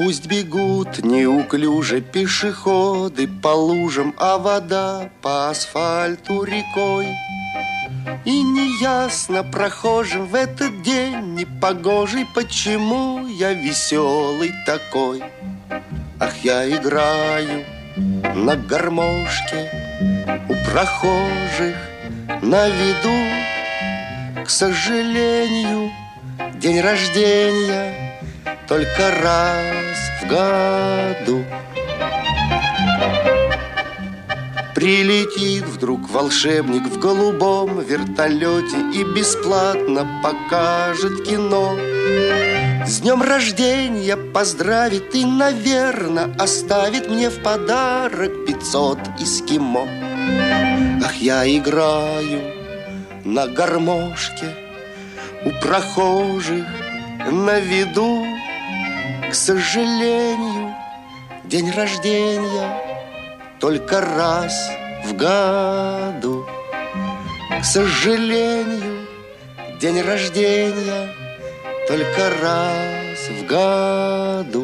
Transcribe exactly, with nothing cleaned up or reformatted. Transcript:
Пусть бегут неуклюже пешеходы по лужам, а вода по асфальту рекой. И неясно прохожим в этот день непогожий, почему я веселый такой. Ах, я играю на гармошке у прохожих на виду. К сожалению, день рождения только раз в году. Прилетит вдруг волшебник в голубом вертолете и бесплатно покажет кино. С днем рождения поздравит и, наверно, оставит мне в подарок пятьсот эскимо. Ах, я играю на гармошке у прохожих на виду. К сожалению, день рождения только раз в году. К сожалению, день рождения только раз в году.